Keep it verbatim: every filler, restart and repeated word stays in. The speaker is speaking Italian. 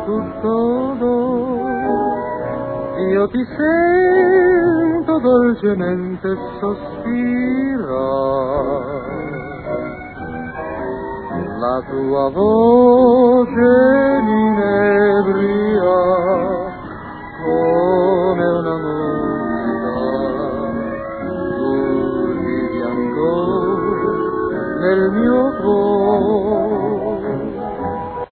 solo, io ti sento dolcemente sospirare, la tua voce mi inebria